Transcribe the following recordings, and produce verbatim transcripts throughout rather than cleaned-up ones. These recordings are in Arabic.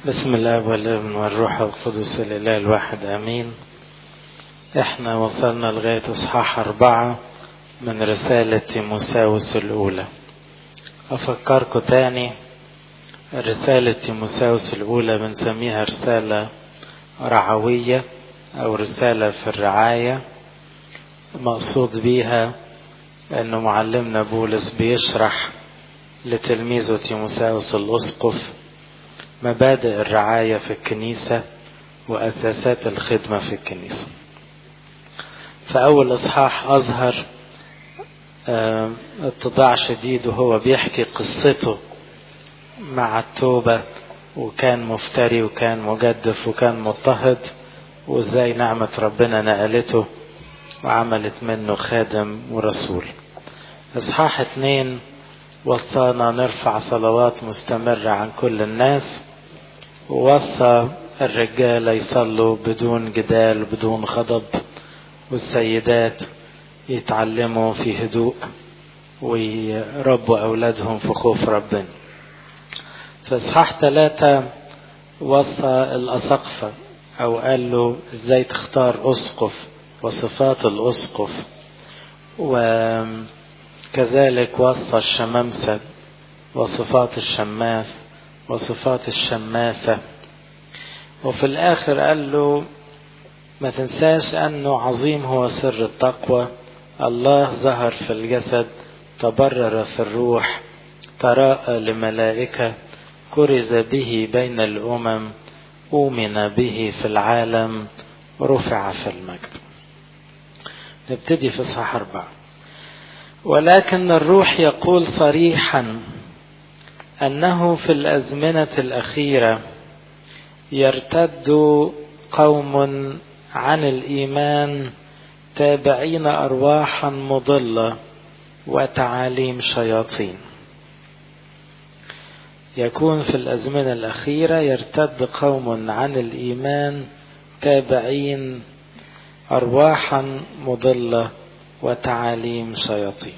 بسم الله والابن والروح القدس الإله الواحد آمين. احنا وصلنا لغاية اصحاح أربعة من رسالة تيموثاوس الأولى. أفكركم تاني، رسالة تيموثاوس الأولى بنسميها رسالة رعوية أو رسالة في الرعاية. مقصود بيها أنه معلمنا بولس بيشرح لتلميذه تيموثاوس الأسقف مبادئ الرعاية في الكنيسة وأساسات الخدمة في الكنيسة. فأول إصحاح أظهر اتضاع شديد وهو بيحكي قصته مع التوبة، وكان مفتري وكان مجدف وكان مضطهد، وازاي نعمة ربنا نقلته وعملت منه خادم ورسول. إصحاح اتنين وصانا نرفع صلوات مستمرة عن كل الناس، ووصى الرجال يصلوا بدون جدال بدون غضب، والسيدات يتعلموا في هدوء ويربوا أولادهم في خوف ربنا. في إصحاح ثلاثة وصى الأساقفة أو قال له ازاي تختار أسقف وصفات الأسقف، وكذلك وصى الشمامسة وصفات الشماس وصفات الشماسة. وفي الآخر قال له ما تنساش أنه عظيم هو سر التقوى، الله ظهر في الجسد، تبرر في الروح، تراءى لملائكة، كرز به بين الأمم، أؤمن به في العالم، رفع في المجد. نبتدي في إصحاح أربعة. ولكن الروح يقول صريحا أنه في الأزمنة الأخيرة يرتد قوم عن الإيمان تابعين أرواحا مضلة وتعاليم شياطين. يكون في الأزمنة الأخيرة يرتد قوم عن الإيمان تابعين أرواحا مضلة وتعاليم شياطين.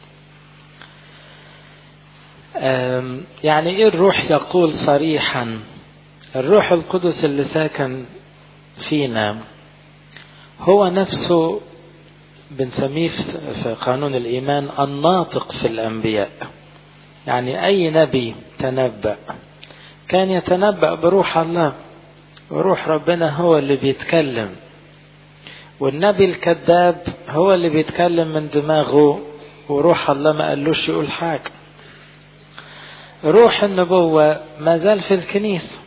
يعني إيه الروح يقول صريحا؟ الروح القدس اللي ساكن فينا هو نفسه بنسميه في قانون الإيمان الناطق في الأنبياء. يعني أي نبي تنبأ كان يتنبأ بروح الله، وروح ربنا هو اللي بيتكلم، والنبي الكذاب هو اللي بيتكلم من دماغه وروح الله ما قالوش يقول حاجة. روح النبوة ما زال في الكنيسة،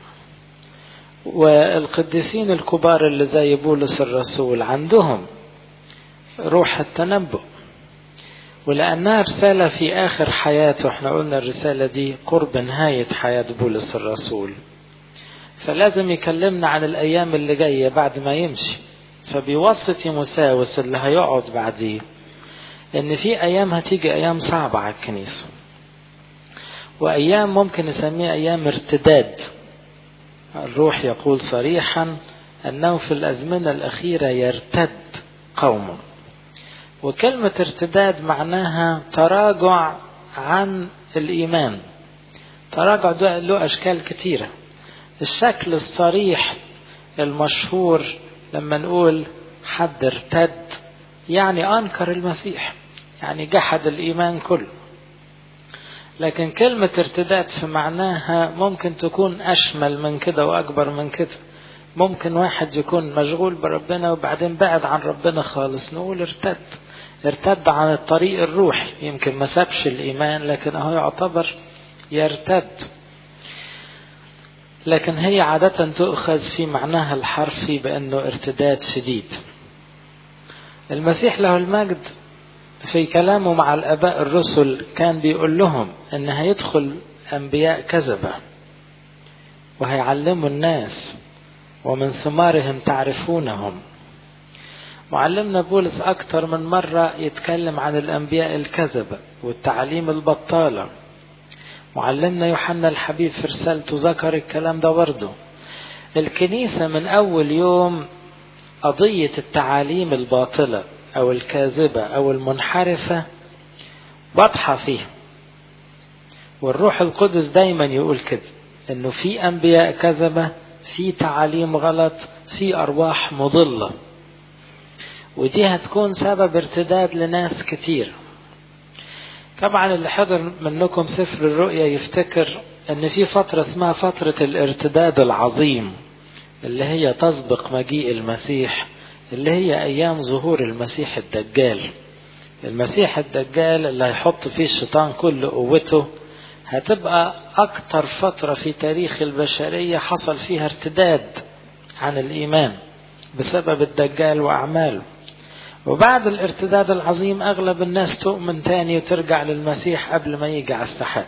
والقديسين الكبار اللي زي بولس الرسول عندهم روح التنبؤ، ولأنها رسالة في آخر حياته. احنا قلنا الرسالة دي قرب نهاية حياة بولس الرسول، فلازم يكلمنا عن الأيام اللي جاية بعد ما يمشي. فبيوصي تيموثاوس اللي هيقعد بعديه إن في أيام هتيجي، أيام صعبة على الكنيسة، وأيام ممكن نسميها أيام ارتداد. الروح يقول صريحا أنه في الأزمنة الأخيرة يرتد قوم، وكلمة ارتداد معناها تراجع عن الإيمان. تراجع ده له أشكال كتيرة. الشكل الصريح المشهور لما نقول حد ارتد يعني أنكر المسيح، يعني جحد الإيمان كله. لكن كلمة ارتداد في معناها ممكن تكون أشمل من كده وأكبر من كده. ممكن واحد يكون مشغول بربنا وبعدين بعد عن ربنا خالص، نقول ارتد. ارتد عن الطريق الروحي، يمكن ما سابش الإيمان لكن هو يعتبر يرتد. لكن هي عادة تؤخذ في معناها الحرفي بأنه ارتداد شديد. المسيح له المجد في كلامه مع الآباء الرسل كان بيقول لهم ان هيدخل انبياء كذبة وهيعلموا الناس ومن ثمارهم تعرفونهم. معلمنا بولس اكتر من مرة يتكلم عن الانبياء الكذبة والتعليم البطالة. معلمنا يوحنا الحبيب في رسالته ذكر الكلام ده برضه. الكنيسة من اول يوم قضية التعاليم الباطلة او الكاذبة او المنحرفة واضحة فيها، والروح القدس دايما يقول كده انه في انبياء كذبة، في تعاليم غلط، في ارواح مضلة، ودي هتكون سبب ارتداد لناس كتير. طبعا اللي حضر منكم سفر الرؤيا يفتكر ان في فترة اسمها فترة الارتداد العظيم، اللي هي تسبق مجيء المسيح، اللي هي ايام ظهور المسيح الدجال. المسيح الدجال اللي هيحط فيه الشيطان كل قوته، هتبقى اكتر فترة في تاريخ البشرية حصل فيها ارتداد عن الايمان بسبب الدجال واعماله. وبعد الارتداد العظيم اغلب الناس تؤمن تاني وترجع للمسيح قبل ما يجي على السحاب.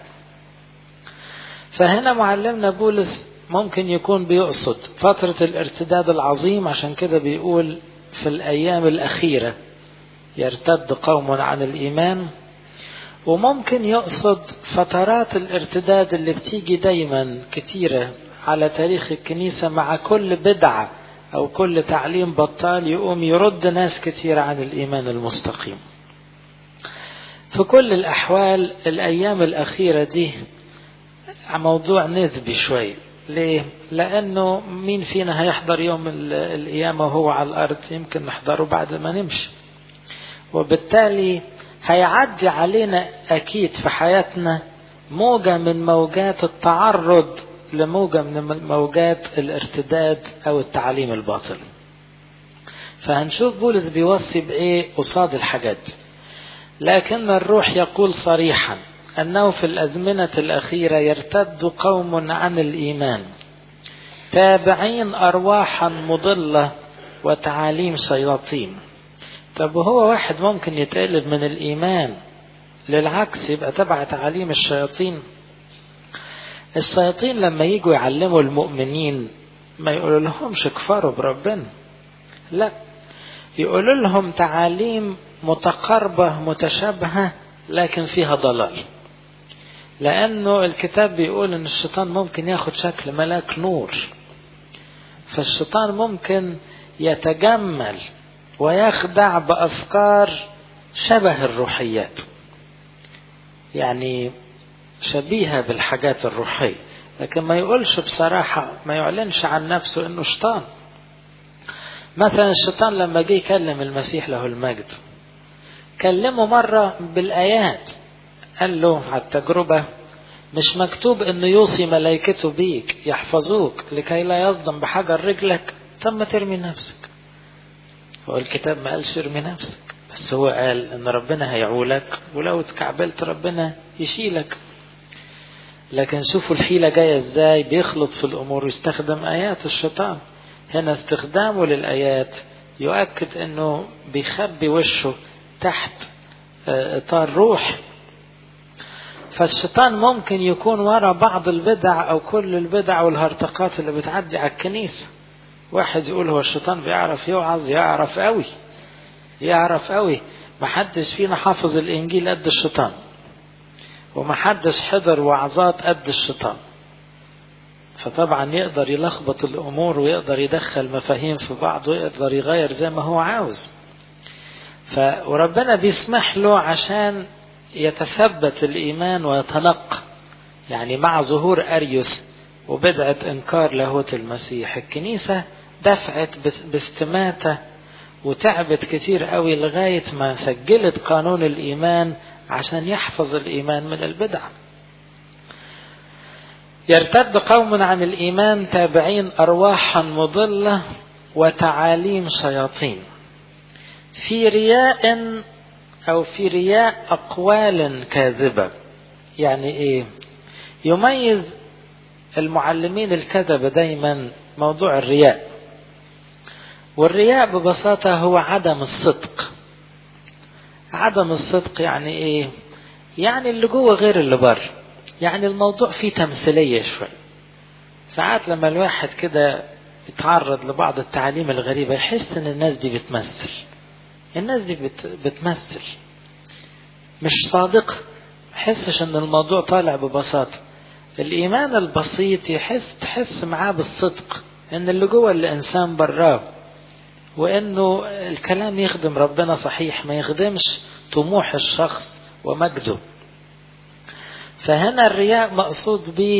فهنا معلمنا بولس ممكن يكون بيقصد فترة الارتداد العظيم، عشان كده بيقول في الايام الاخيرة يرتد قوم عن الايمان. وممكن يقصد فترات الارتداد اللي بتيجي دايما كتيرة على تاريخ الكنيسة مع كل بدعة او كل تعليم بطال، يقوم يرد ناس كتير عن الايمان المستقيم. في كل الاحوال الايام الاخيرة دي موضوع نسبي شوي. ليه؟ لانه مين فينا هيحضر يوم القيامة وهو على الارض؟ يمكن نحضره بعد ما نمشي، وبالتالي هيعدي علينا اكيد في حياتنا موجة من موجات التعرض لموجة من موجات الارتداد او التعليم الباطل. فهنشوف بولس بيوصي بايه قصاد الحاجات. لكن الروح يقول صريحا انه في الازمنة الاخيرة يرتد قوم عن الايمان تابعين ارواحا مضلة وتعاليم شياطين. طب وهو واحد ممكن يتقلب من الايمان للعكس يبقى تبع تعاليم الشياطين؟ الشياطين لما يجوا يعلموا المؤمنين ما يقولوا لهمش كفروا بربنا، لا، يقولوا لهم تعاليم متقاربة متشابهة لكن فيها ضلال. لأنه الكتاب بيقول أن الشيطان ممكن ياخد شكل ملاك نور، فالشيطان ممكن يتجمل ويخدع بأفكار شبه الروحيات، يعني شبيهة بالحاجات الروحية، لكن ما يقولش بصراحة، ما يعلنش عن نفسه أنه شيطان. مثلا الشيطان لما جه يكلم المسيح له المجد، كلمه مرة بالآيات، قال له على التجربة مش مكتوب أنه يوصي ملائكته بيك يحفظوك لكي لا يصدم بحجر رجلك؟ طب ما ترمي نفسك. هو الكتاب ما قالش ارمي نفسك، بس هو قال ان ربنا هيعولك ولو اتكعبلت ربنا يشيلك. لكن شوفوا الحيلة جاية ازاي، بيخلط في الامور ويستخدم ايات الشيطان. هنا استخدامه للايات يؤكد انه بيخبي وشه تحت اطار روح. فالشيطان ممكن يكون وراء بعض البدع او كل البدع والهرطقات اللي بتعدي على الكنيسة. واحد يقول هو الشيطان بيعرف يوعظ؟ يعرف قوي، يعرف قوي. محدش فينا حافظ الانجيل قد الشيطان، ومحدش حضر وعظات قد الشيطان. فطبعا يقدر يلخبط الامور ويقدر يدخل مفاهيم في بعض ويقدر يغير زي ما هو عاوز. ف وربنا بيسمح له عشان يتثبت الايمان ويتنقى. يعني مع ظهور اريوس وبدعة انكار لاهوت المسيح، الكنيسة دفعت باستماتة وتعبت كتير قوي لغاية ما سجلت قانون الإيمان عشان يحفظ الإيمان من البدع. يرتد قوم عن الإيمان تابعين أرواحا مضلة وتعاليم شياطين في رياء أو في رياء أقوال كاذبة. يعني إيه؟ يميز المعلمين الكذبة دايما موضوع الرياء. والرياء ببساطة هو عدم الصدق. عدم الصدق يعني ايه؟ يعني اللي جوه غير اللي بره. يعني الموضوع فيه تمثيلية شوي. ساعات لما الواحد كده يتعرض لبعض التعاليم الغريبة يحس ان الناس دي بتمثل. الناس دي بت... بتمثل مش صادق. يحسش ان الموضوع طالع ببساطة. الإيمان البسيط يحس تحس معاه بالصدق إن اللي جوه الإنسان براه، وإنه الكلام يخدم ربنا صحيح، ما يخدمش طموح الشخص ومجده. فهنا الرياء مقصود به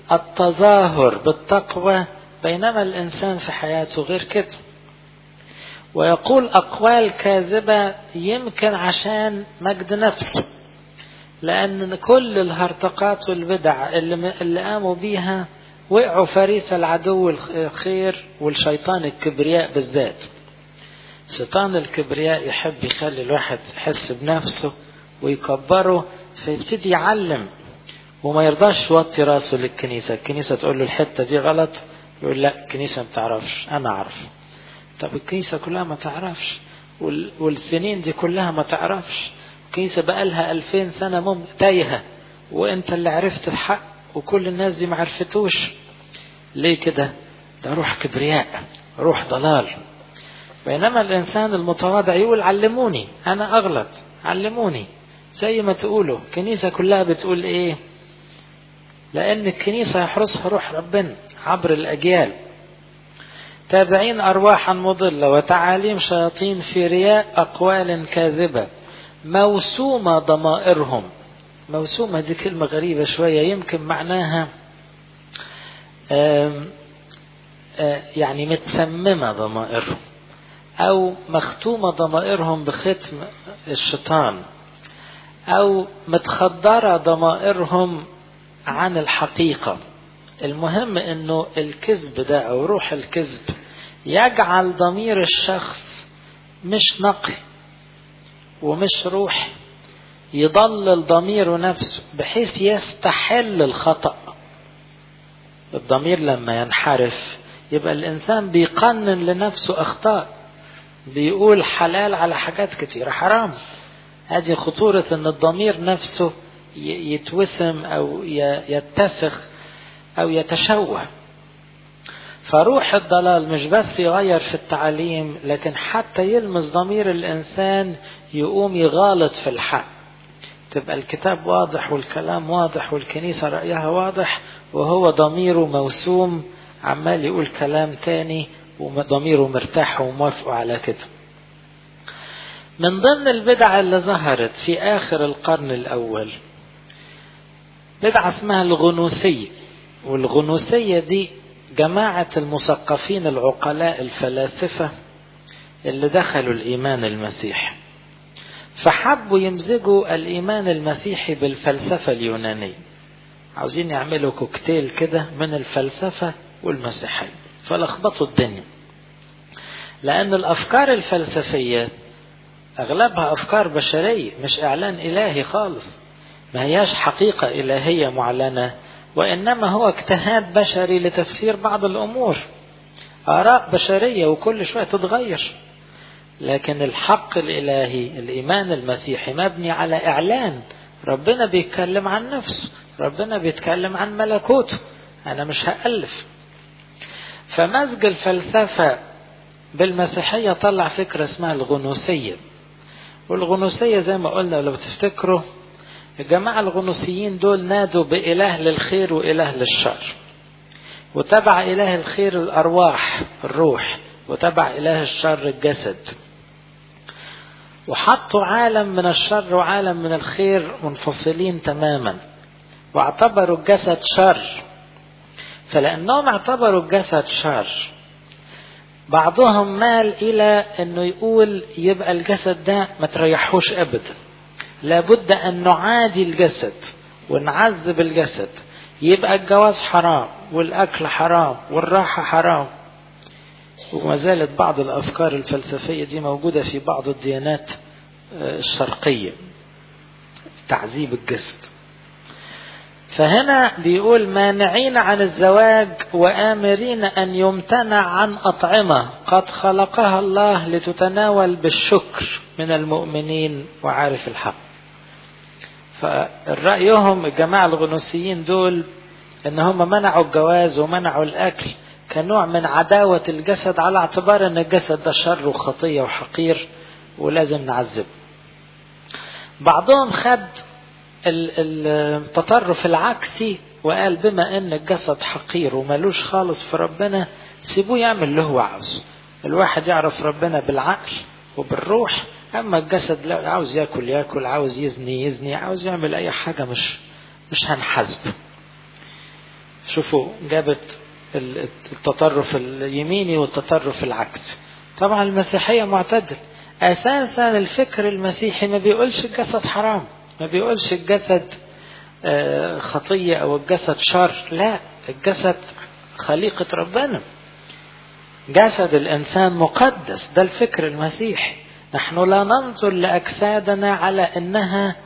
التظاهر بالتقوى، بينما الإنسان في حياته غير كده. ويقول أقوال كاذبة يمكن عشان مجد نفسه، لأن كل الهرطقات والبدع اللي, اللي قاموا بيها وقعوا فريس العدو الخير والشيطان الكبرياء بالذات. شيطان الكبرياء يحب يخلي الواحد يحس بنفسه ويكبره، فيبتدي يعلم وما يرضاش يوطي راسه للكنيسة. الكنيسة تقول له الحتة دي غلط، يقول لا الكنيسة ما تعرفش، أنا أعرف. طب الكنيسة كلها ما تعرفش، والسنين دي كلها ما تعرفش، الكنيسة بقالها ألفين سنة تايهة، وانت اللي عرفت الحق وكل الناس دي ما عرفتوش. ليه كده؟ ده روح كبرياء، روح ضلال. بينما الإنسان المتواضع يقول علموني، أنا أغلط، علموني زي ما تقولوا. الكنيسة كلها بتقول إيه؟ لأن الكنيسة يحرسها روح ربنا عبر الأجيال. تابعين أرواحا مضلة وتعاليم شياطين في رياء أقوال كاذبة موسومة ضمائرهم. موسومة دي كلمة غريبة شوية، يمكن معناها آم آم يعني متسممة ضمائرهم، أو مختومة ضمائرهم بختم الشيطان، أو متخدرة ضمائرهم عن الحقيقة. المهم أنه الكذب ده أو روح الكذب يجعل ضمير الشخص مش نقي ومش روح، يضلل ضميره نفسه بحيث يستحل الخطأ. الضمير لما ينحرف يبقى الإنسان بيقنن لنفسه أخطاء، بيقول حلال على حاجات كتيرة حرام. هذه خطورة أن الضمير نفسه يتوسم أو يتسخ أو يتشوه. فروح الضلال مش بس يغير في التعليم، لكن حتى يلمس ضمير الإنسان يقوم يغالط في الحق. تبقى الكتاب واضح والكلام واضح والكنيسة رأيها واضح، وهو ضميره موسوم عمال يقول كلام تاني وضميره مرتاح وموافق على كده. من ضمن البدع اللي ظهرت في آخر القرن الأول بدعة اسمها الغنوسية. والغنوسية دي جماعة المثقفين العقلاء الفلاسفة اللي دخلوا الإيمان المسيحي، فحبوا يمزجوا الإيمان المسيحي بالفلسفة اليونانية. عاوزين يعملوا كوكتيل كده من الفلسفة والمسيحية، فلخبطوا الدنيا. لأن الأفكار الفلسفية أغلبها أفكار بشرية، مش إعلان إلهي خالص، ما هياش حقيقة إلهية معلنة، وإنما هو اجتهاد بشري لتفسير بعض الأمور، آراء بشرية وكل شوية تتغير. لكن الحق الإلهي الإيمان المسيحي مبني على إعلان. ربنا بيتكلم عن نفسه، ربنا بيتكلم عن ملكوته، أنا مش هألف. فمزج الفلسفة بالمسيحية طلع فكرة اسمها الغنوسية. والغنوسية زي ما قلنا لو تفتكروا، الجماعة الغنوسيين دول نادوا بإله للخير وإله للشر، وتبع إله الخير الأرواح الروح، وتبع إله الشر الجسد، وحطوا عالم من الشر وعالم من الخير منفصلين تماما، واعتبروا الجسد شر. فلأنهم اعتبروا الجسد شر، بعضهم مال إلى أنه يقول يبقى الجسد ده ما تريحوش أبدا، لابد أن نعادي الجسد ونعذب الجسد، يبقى الجواز حرام والأكل حرام والراحة حرام. وما زالت بعض الأفكار الفلسفية دي موجودة في بعض الديانات الشرقية، تعذيب الجسد. فهنا بيقول مانعين عن الزواج وآمرين أن يمتنع عن أطعمة قد خلقها الله لتتناول بالشكر من المؤمنين وعارف الحق. فرأيهم الجماعة الغنوسيين دول ان هم منعوا الجواز ومنعوا الأكل كنوع من عداوة الجسد، على اعتبار ان الجسد ده شر وخطية وحقير ولازم نعذبه. بعضهم خد التطرف العكسي وقال بما ان الجسد حقير وملوش خالص في ربنا، سيبوه يعمل اللي هو عاوزه. الواحد يعرف ربنا بالعقل وبالروح، اما الجسد لا، عاوز ياكل ياكل، عاوز يزني يزني، عاوز يعمل اي حاجة مش مش هنحاسبه. شوفوا جابت التطرف اليميني والتطرف العكسي. طبعا المسيحية معتدل. أساسا الفكر المسيحي ما بيقولش الجسد حرام، ما بيقولش الجسد خطية أو الجسد شر، لا، الجسد خليقة ربنا، جسد الإنسان مقدس. ده الفكر المسيحي. نحن لا ننظر لأجسادنا على أنها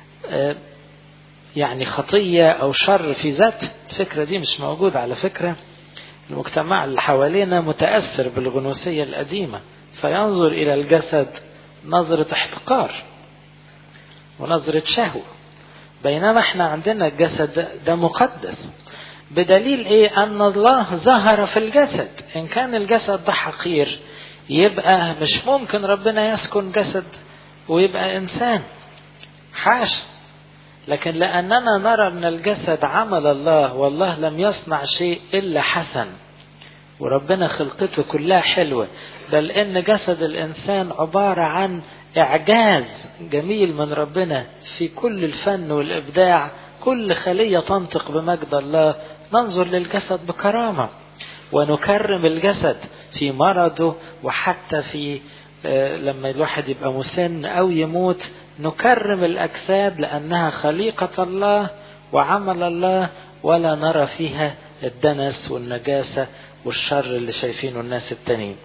يعني خطية أو شر في ذات. الفكرة دي مش موجودة على فكرة. المجتمع اللي حوالينا متأثر بالغنوصية القديمة، فينظر إلى الجسد نظرة احتقار ونظرة شهوة، بينما احنا عندنا الجسد ده مقدس. بدليل ايه؟ ان الله ظهر في الجسد. ان كان الجسد ده حقير يبقى مش ممكن ربنا يسكن جسد ويبقى انسان، حاش. لكن لاننا نرى ان الجسد عمل الله، والله لم يصنع شيء الا حسن، وربنا خلقته كلها حلوة، بل ان جسد الانسان عبارة عن اعجاز جميل من ربنا في كل الفن والابداع، كل خلية تنطق بمجد الله. ننظر للجسد بكرامة ونكرم الجسد في مرضه، وحتى في لما الواحد يبقى مسن أو يموت نكرم الأجساد لأنها خليقة الله وعمل الله، ولا نرى فيها الدنس والنجاسة والشر اللي شايفينه الناس التانيين.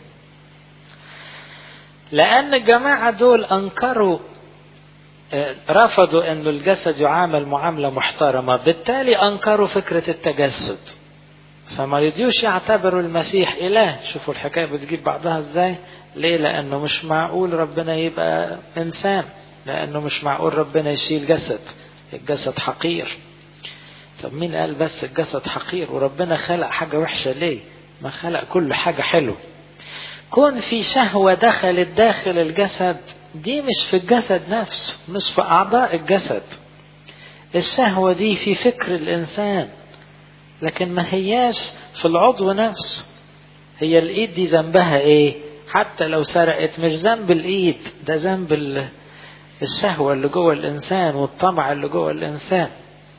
لأن الجماعة دول أنكروا، رفضوا أن الجسد يعامل معاملة محترمة، بالتالي أنكروا فكرة التجسد، فما يديوش يعتبروا المسيح إله. شوفوا الحكاية بتجيب بعضها إزاي. ليه؟ لأنه مش معقول ربنا يبقى إنسان، لأنه مش معقول ربنا يشيل جسد، الجسد حقير. طب مين قال بس الجسد حقير؟ وربنا خلق حاجة وحشة ليه؟ ما خلق كل حاجة حلو. كون في شهوة دخلت داخل الجسد، دي مش في الجسد نفسه، مش في أعضاء الجسد. الشهوة دي في فكر الإنسان، لكن ما هياش في العضو نفسه. هي الإيد دي ذنبها إيه؟ حتى لو سرقت مش ذنب الإيد، ده ذنب الشهوة اللي جوه الإنسان والطمع اللي جوه الإنسان.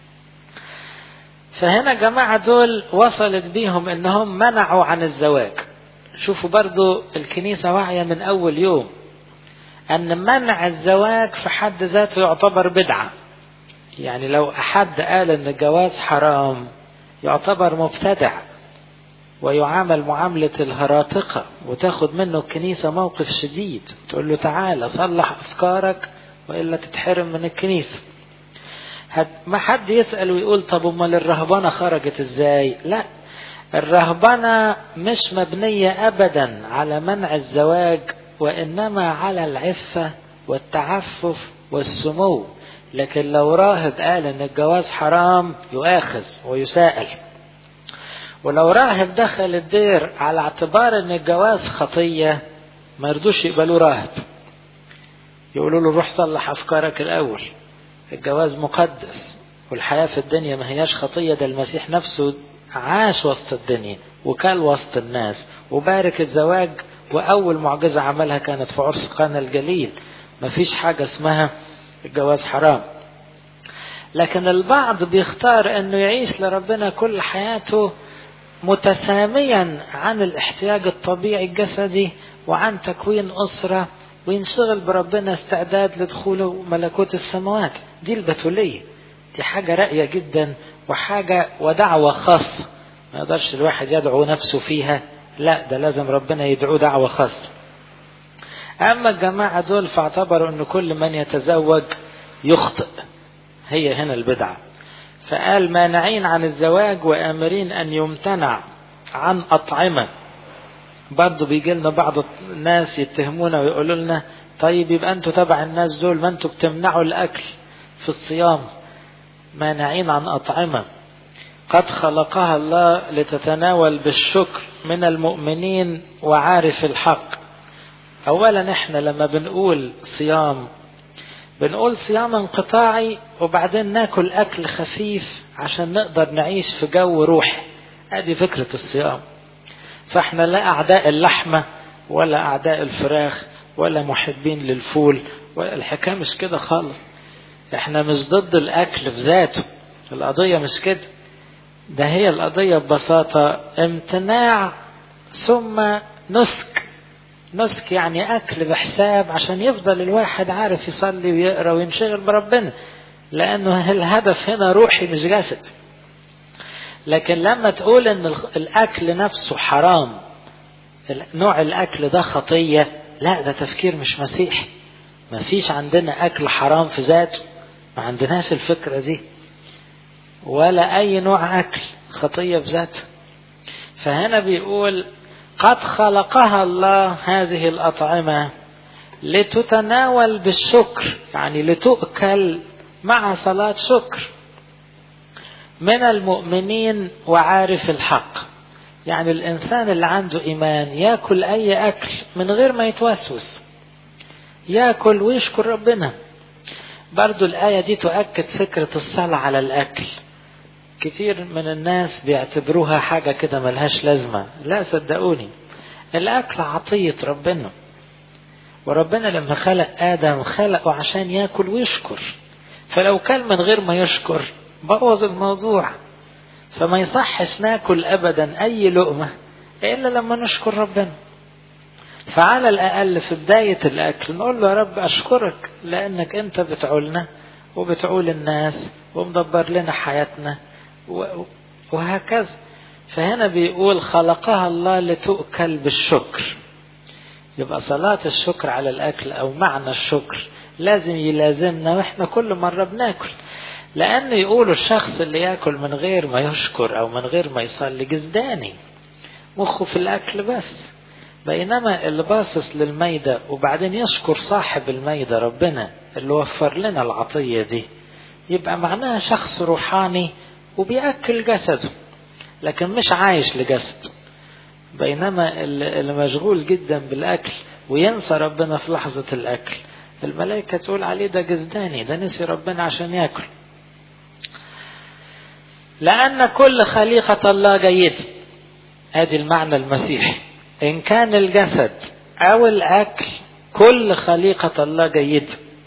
فهنا جماعة دول وصلت بيهم إنهم منعوا عن الزواج. شوفوا برضو الكنيسة واعية من أول يوم أن منع الزواج في حد ذاته يعتبر بدعة. يعني لو أحد قال أن الجواز حرام يعتبر مبتدع ويعامل معاملة الهراطقة، وتاخد منه الكنيسة موقف شديد، تقول له تعالى صلح أفكارك وإلا تتحرم من الكنيسة. ما حد يسأل ويقول طب امال الرهبنة خرجت ازاي؟ لا، الرهبنة مش مبنية أبدا على منع الزواج، وإنما على العفة والتعفف والسمو. لكن لو راهب قال ان الجواز حرام يؤاخذ ويسائل. ولو راهب دخل الدير على اعتبار ان الجواز خطية ما يرضوش يقبلوا راهب، يقولوا له روح صلح افكارك الاول، الجواز مقدس والحياة في الدنيا ما هياش خطية. ده المسيح نفسه عاش وسط الدنيا وكان وسط الناس وبارك الزواج، واول معجزة عملها كانت في عرس قانا الجليل. ما فيش حاجة اسمها الجواز حرام. لكن البعض بيختار انه يعيش لربنا كل حياته متساميا عن الاحتياج الطبيعي الجسدي وعن تكوين أسرة، وينشغل بربنا استعداد لدخوله ملكوت السماوات. دي البتولية، دي حاجة رأية جدا وحاجة ودعوة خاصة، ما يقدرش الواحد يدعو نفسه فيها، لا ده لازم ربنا يدعو دعوة خاصة. أما الجماعة دول فاعتبروا أن كل من يتزوج يخطئ، هي هنا البدعة. فقال مانعين عن الزواج وآمرين أن يمتنع عن أطعمة. برضو بيجي لنا بعض الناس يتهمونا ويقولوا لنا طيب يبقى أنتوا تبع الناس دول، ما أنتوا بتمنعوا الأكل في الصيام. مانعين عن أطعمة قد خلقها الله لتتناول بالشكر من المؤمنين وعارف الحق. أولا احنا لما بنقول صيام بنقول صيام انقطاعي، وبعدين ناكل أكل خفيف عشان نقدر نعيش في جو روحي. هذه فكرة الصيام. فاحنا لا أعداء اللحمة ولا أعداء الفراخ ولا محبين للفول، والحكاية مش كده خالص. احنا مش ضد الأكل في ذاته، القضية مش كده. ده هي القضية ببساطة امتناع ثم نسك. نسك يعني أكل بحساب عشان يفضل الواحد عارف يصلي ويقرأ وينشغل بربنا، لأنه الهدف هنا روحي مش جسد. لكن لما تقول ان الأكل نفسه حرام، نوع الأكل ده خطية، لا ده تفكير مش مسيحي. ما فيش عندنا أكل حرام في ذاته، ما عندناش الفكرة دي، ولا أي نوع أكل خطية بذاته. فهنا بيقول قد خلقها الله هذه الأطعمة لتتناول بالشكر، يعني لتؤكل مع صلاة شكر من المؤمنين وعارف الحق. يعني الإنسان اللي عنده إيمان يأكل أي أكل من غير ما يتوسوس، يأكل ويشكر ربنا. برضو الآية دي تؤكد فكرة الصلاة على الأكل. كتير من الناس بيعتبروها حاجة كده ملهاش لازمة. لا صدقوني، الأكل عطية ربنا، وربنا لما خلق آدم خلقه عشان يأكل ويشكر، فلو كان من غير ما يشكر بوظ الموضوع. فما يصحش ناكل أبدا أي لقمة إلا لما نشكر ربنا. فعلى الأقل في بداية الأكل نقول له يا رب أشكرك لأنك أنت بتعولنا وبتعول الناس ومدبر لنا حياتنا وهكذا. فهنا بيقول خلقها الله لتؤكل بالشكر. يبقى صلاة الشكر على الأكل أو معنى الشكر لازم يلازمنا وإحنا كل مرة بناكل. لأن يقولوا الشخص اللي يأكل من غير ما يشكر أو من غير ما يصلي جزداني، مخه في الأكل بس. بينما اللي باصص للميدة وبعدين يشكر صاحب الميدة ربنا اللي وفر لنا العطية دي، يبقى معناها شخص روحاني وبيأكل جسده لكن مش عايش لجسده. بينما اللي مشغول جدا بالأكل وينسى ربنا في لحظة الأكل، الملائكة تقول عليه ده جزداني، ده نسي ربنا عشان يأكل. لأن كل خليقة الله جيد، هذه المعنى المسيحي. إن كان الجسد أو الأكل، كل خليقة الله جيد.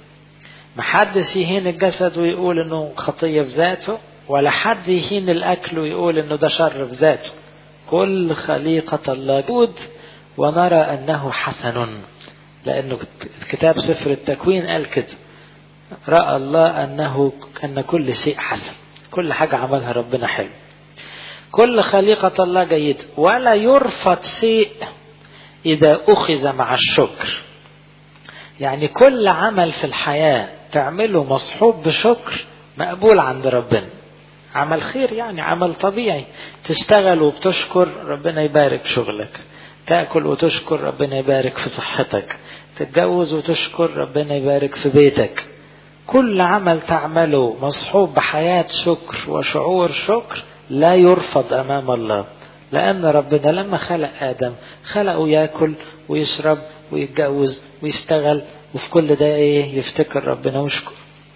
محدش يهين الجسد ويقول إنه خطية في ذاته، ولا حد يهين الأكل ويقول إنه ده شر في ذاته. كل خليقة الله جود ونرى أنه حسن، لأنه كتاب سفر التكوين قال كده، رأى الله أنه أن كل شيء حسن، كل حاجة عملها ربنا حلو. كل خليقة الله جيد، ولا يرفض شيء إذا أخذ مع الشكر. يعني كل عمل في الحياة تعمله مصحوب بشكر مقبول عند ربنا. عمل خير يعني عمل طبيعي، تشتغل وبتشكر ربنا يبارك شغلك، تأكل وتشكر ربنا يبارك في صحتك، تتجوز وتشكر ربنا يبارك في بيتك. كل عمل تعمله مصحوب بحياة شكر وشعور شكر لا يرفض أمام الله. لأن ربنا لما خلق آدم خلقه يأكل ويشرب ويتجوز ويشتغل، وفي كل ده إيه؟ يفتكر ربنا ويشكر.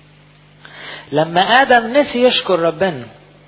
لما آدم نسي يشكر ربنا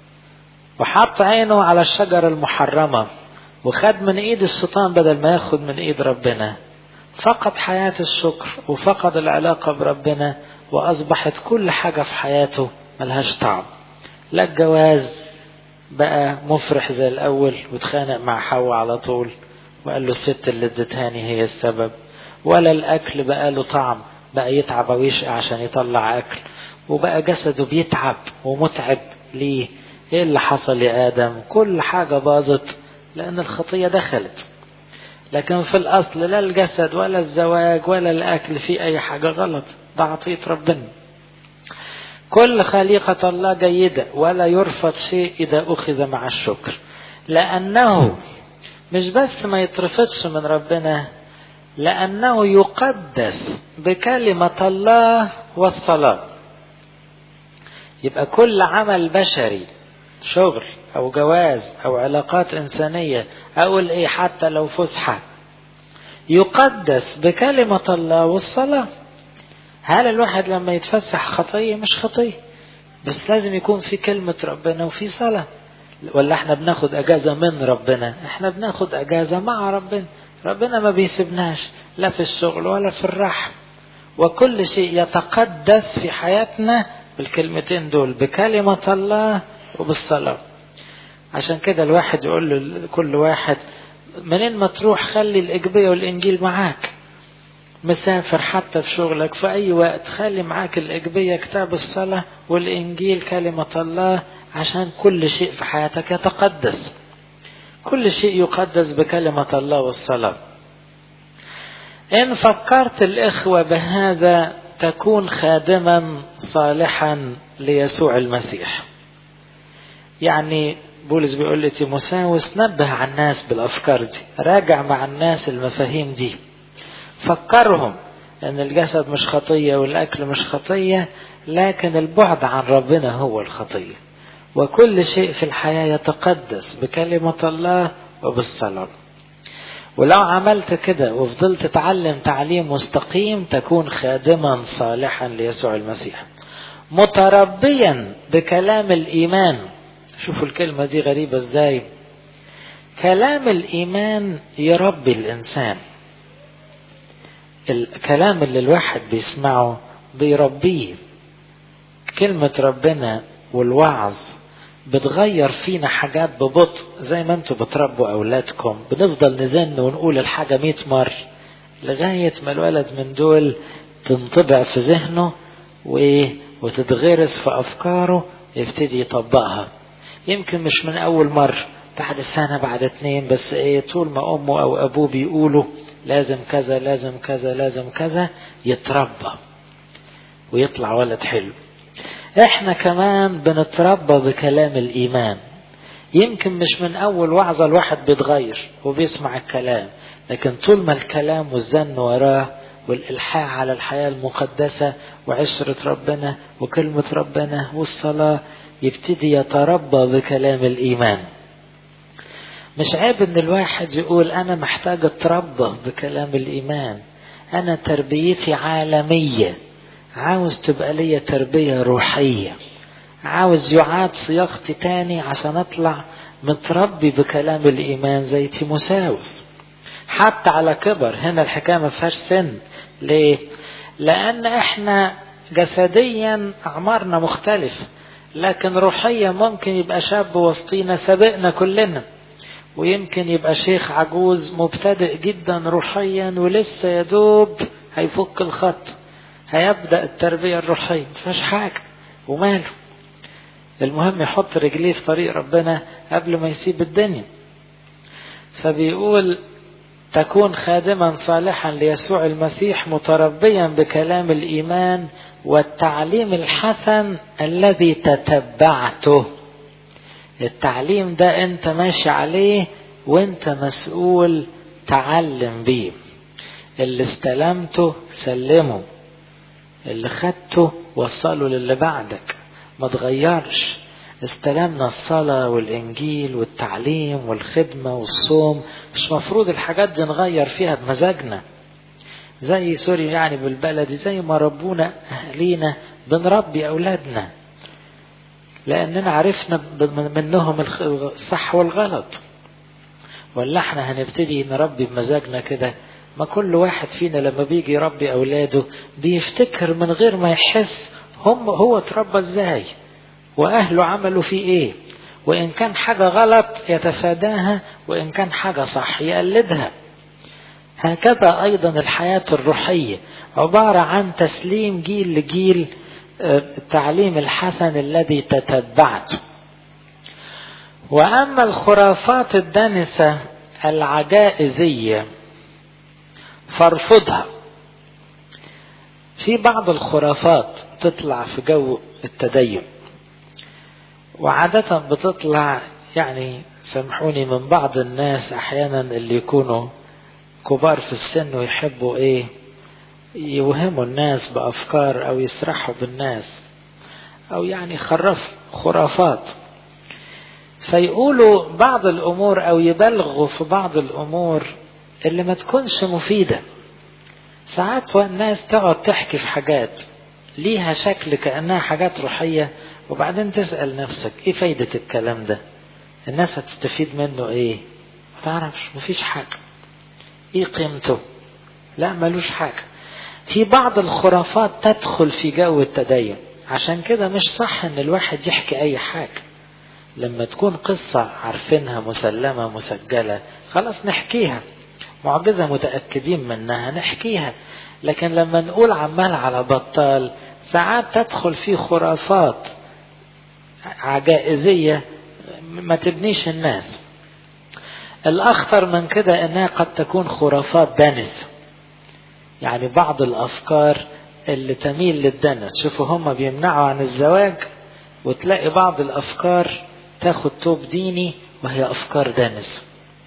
وحط عينه على الشجرة المحرمة وخد من إيد الشيطان بدل ما ياخد من إيد ربنا، فقد حياة الشكر وفقد العلاقة بربنا، وأصبحت كل حاجة في حياته ملهاش طعم. لا الجواز بقى مفرح زي الأول وتخانق مع حواء على طول وقال له الست اللي ادتهاني هي السبب، ولا الأكل بقى له طعم، بقى يتعب ويشقى عشان يطلع أكل، وبقى جسده بيتعب ومتعب. ليه؟ ايه اللي حصل يا آدم؟ كل حاجة باظت لأن الخطية دخلت. لكن في الأصل لا الجسد ولا الزواج ولا الأكل في أي حاجة غلط، ده عطية ربنا. كل خليقة الله جيدة ولا يرفض شيء إذا أخذ مع الشكر، لأنه مش بس ما يترفضش من ربنا، لأنه يقدس بكلمة الله والصلاة. يبقى كل عمل بشري، شغل أو جواز أو علاقات إنسانية أو الإيه حتى لو فسحة، يقدس بكلمة الله والصلاة. هل الواحد لما يتفسح خطية؟ مش خطية، بس لازم يكون في كلمة ربنا وفي صلاة. ولا احنا بناخد اجازة من ربنا؟ احنا بناخد اجازة مع ربنا. ربنا ما بيسيبناش لا في الشغل ولا في الراحة، وكل شيء يتقدس في حياتنا بالكلمتين دول، بكلمة الله وبالصلاة. عشان كده الواحد يقول له كل واحد منين ما تروح خلي الإجبية والإنجيل معاك، مسافر حتى في شغلك في أي وقت خلي معاك الإجبية كتاب الصلاة والإنجيل كلمة الله، عشان كل شيء في حياتك يتقدس، كل شيء يقدس بكلمة الله والصلاة. إن فكرت الإخوة بهذا تكون خادما صالحا ليسوع المسيح. يعني بولس بيقول لي تيموثاوس نبه على الناس بالأفكار دي، راجع مع الناس المفاهيم دي، فكرهم أن الجسد مش خطية والأكل مش خطية، لكن البعد عن ربنا هو الخطية، وكل شيء في الحياة يتقدس بكلمة الله وبالصلاة. ولو عملت كده وفضلت تتعلم تعليم مستقيم تكون خادما صالحا ليسوع المسيح، متربيا بكلام الإيمان. شوفوا الكلمة دي غريبة ازاي، كلام الإيمان يربي الإنسان، الكلام اللي الواحد بيسمعه بيربيه. كلمة ربنا والوعظ بتغير فينا حاجات ببطء، زي ما انتوا بتربوا أولادكم بنفضل نزن ونقول الحاجة مئة مرة لغاية ما الولد من دول تنطبع في ذهنه وإيه وتتغرس في أفكاره، يبتدي يطبقها. يمكن مش من أول مرة، بعد سنة بعد اتنين، بس إيه طول ما أمه أو أبوه بيقولوا لازم كذا لازم كذا لازم كذا يتربى ويطلع ولد حلو. احنا كمان بنتربى بكلام الإيمان. يمكن مش من أول وعظة الواحد بيتغير وبيسمع الكلام، لكن طول ما الكلام والزن وراه والإلحاح على الحياة المقدسة وعشرة ربنا وكلمة ربنا والصلاة يبتدي يتربى بكلام الإيمان. مش عيب ان الواحد يقول انا محتاج اتربى بكلام الإيمان، انا تربيتي عالمية، عاوز تبقى لي تربية روحية، عاوز يعاد صياغتي تاني عشان اطلع متربي بكلام الإيمان زي تيموثاوس حتى على كبر. هنا الحكاية ما فيهاش سن. ليه؟ لأن احنا جسديا أعمارنا مختلفة، لكن روحيا ممكن يبقى شاب وسطينا سابقنا كلنا، ويمكن يبقى شيخ عجوز مبتدئ جدا روحيا ولسه يدوب هيفك الخط، هيبدأ التربية الروحية، مفيهاش حاجة وماله. المهم يحط رجليه في طريق ربنا قبل ما يسيب الدنيا. فبيقول تكون خادما صالحا ليسوع المسيح متربيا بكلام الإيمان والتعليم الحسن الذي تتبعته. التعليم ده انت ماشي عليه وانت مسؤول تعلم بيه، اللي استلمته سلمه، اللي خدته وصله للي بعدك، ما تغيرش. استلمنا الصلاة والإنجيل والتعليم والخدمة والصوم، مش مفروض الحاجات دي نغير فيها بمزاجنا، زي سوري يعني بالبلدي زي ما ربونا أهلينا بنربي أولادنا، لأننا عرفنا منهم الصح والغلط. ولا احنا هنبتدي نربي بمزاجنا كده؟ ما كل واحد فينا لما بيجي يربي أولاده بيفتكر من غير ما يحس هم هو تربى ازاي وأهله عملوا فيه ايه، وإن كان حاجة غلط يتفاداها، وإن كان حاجة صح يقلدها. هكذا أيضا الحياة الروحية عبارة عن تسليم جيل لجيل التعليم الحسن الذي تتبعته. وأما الخرافات الدنسة العجائزية فارفضها. في بعض الخرافات تطلع في جو التدين، وعادة بتطلع يعني سامحوني من بعض الناس أحيانا اللي يكونوا كبار في السن ويحبوا ايه يوهموا الناس بأفكار أو يسرحوا بالناس أو يعني خرف خرافات، فيقولوا بعض الأمور أو يبلغوا في بعض الأمور اللي ما تكونش مفيدة. ساعات الناس تقعد تحكي في حاجات ليها شكل كأنها حاجات روحية، وبعدين تسأل نفسك ايه فايدة الكلام ده؟ الناس هتستفيد منه ايه؟ ما تعرفش، مفيش حاجة. ايه قيمته؟ لا ملوش حاجة. في بعض الخرافات تدخل في جو التدين، عشان كده مش صح ان الواحد يحكي اي حاجة، لما تكون قصة عارفينها مسلمة مسجلة خلاص نحكيها، معجزة متأكدين منها نحكيها. لكن لما نقول عمال على بطال ساعات تدخل فيه خرافات عجائزية ما تبنيش الناس. الأخطر من كده أنها قد تكون خرافات دنس، يعني بعض الأفكار اللي تميل للدنس. شوفوا هم بيمنعوا عن الزواج وتلاقي بعض الأفكار تاخد توب ديني وهي أفكار دنس.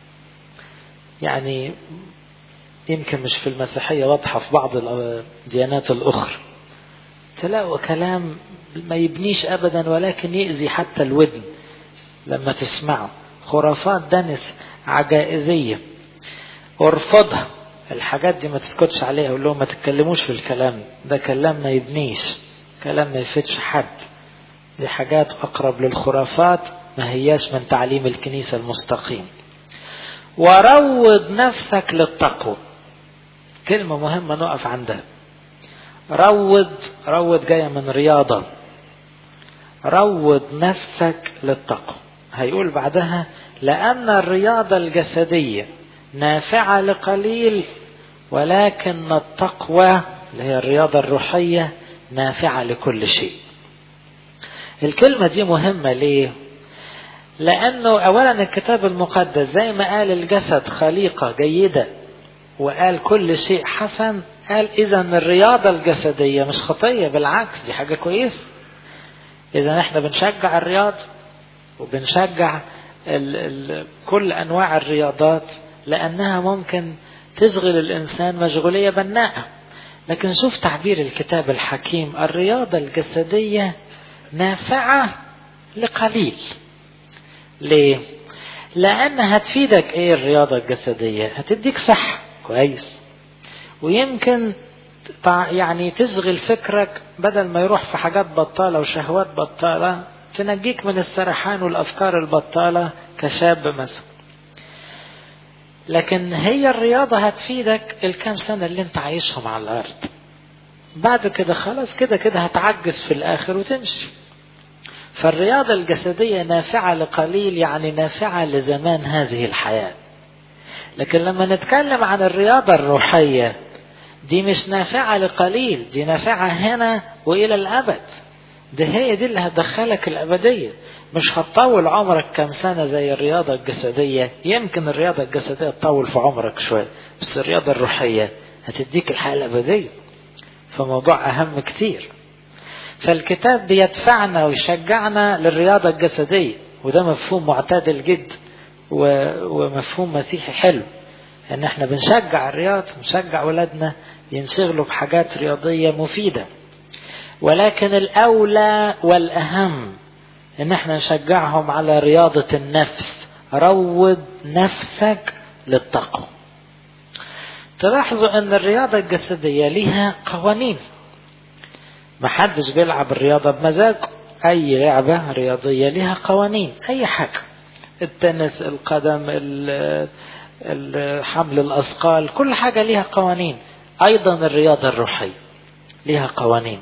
يعني يمكن مش في المسيحية واضحة، في بعض الديانات الأخرى تلاقوا كلام ما يبنيش أبدا ولكن يؤذي حتى الودن لما تسمعه. خرافات دنس عجائزية ارفضها. الحاجات دي ما تسكتش عليها، اقول لهم ما تتكلموش في الكلام ده، كلام ما يبنيش، كلام ما يفيدش حد. دي حاجات أقرب للخرافات، ما هياش من تعليم الكنيسة المستقيم. وروض نفسك للتقوى، كلمة مهمة نقف عندها. روض، روض جاية من رياضة. روض نفسك للتقوى. هيقول بعدها لأن الرياضة الجسدية نافعة لقليل ولكن التقوى اللي هي الرياضة الروحية نافعة لكل شيء. الكلمة دي مهمة ليه؟ لأنه أولا الكتاب المقدس زي ما قال الجسد خليقة جيدة وقال كل شيء حسن، قال إذا الرياضة الجسدية مش خطية، بالعكس دي حاجة كويسة. إذا احنا بنشجع الرياضة وبنشجع ال ال كل أنواع الرياضات لأنها ممكن تشغل الإنسان مشغولية بناءة. لكن شوف تعبير الكتاب الحكيم، الرياضة الجسدية نافعة لقليل. ليه؟ لأنها هتفيدك ايه الرياضة الجسدية؟ هتديك صحة كويس، ويمكن يعني تشغل فكرك بدل ما يروح في حاجات بطالة وشهوات بطالة، تنجيك من السرحان والأفكار البطالة كشاب مثلا. لكن هي الرياضة هتفيدك الكام سنة اللي انت عايشهم على الأرض، بعد كده خلاص كده كده هتعجز في الآخر وتمشي. فالرياضة الجسدية نافعة لقليل، يعني نافعة لزمان هذه الحياة. لكن لما نتكلم عن الرياضة الروحية دي مش نافعة لقليل، دي نافعة هنا وإلى الأبد. ده هي دي اللي هتدخلك الأبدية، مش هتطول عمرك كم سنة زي الرياضة الجسدية. يمكن الرياضة الجسدية تطول في عمرك شوية، بس الرياضة الروحية هتديك الحياة الأبدية، فموضوع أهم كتير. فالكتاب بيدفعنا ويشجعنا للرياضة الجسدية، وده مفهوم معتدل جدا ومفهوم مسيحي حلو، ان احنا بنشجع الرياضة، بنشجع ولادنا ينشغلوا بحاجات رياضية مفيدة. ولكن الأولى والأهم ان احنا نشجعهم على رياضة النفس. روض نفسك للتقوى. تلاحظوا ان الرياضة الجسدية ليها قوانين، محدش بيلعب الرياضة بمزاجه. اي لعبة رياضية ليها قوانين، اي حاجة، التنس، القدم، حمل الأثقال، كل حاجة ليها قوانين. أيضا الرياضة الروحية ليها قوانين.